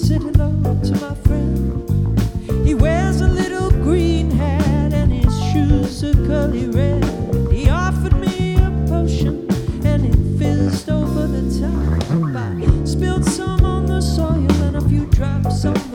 said hello to my friend. He wears a little green hat and his shoes are curly red. He offered me a potion and it fizzed over the top. I spilled some on the soil and a few drops on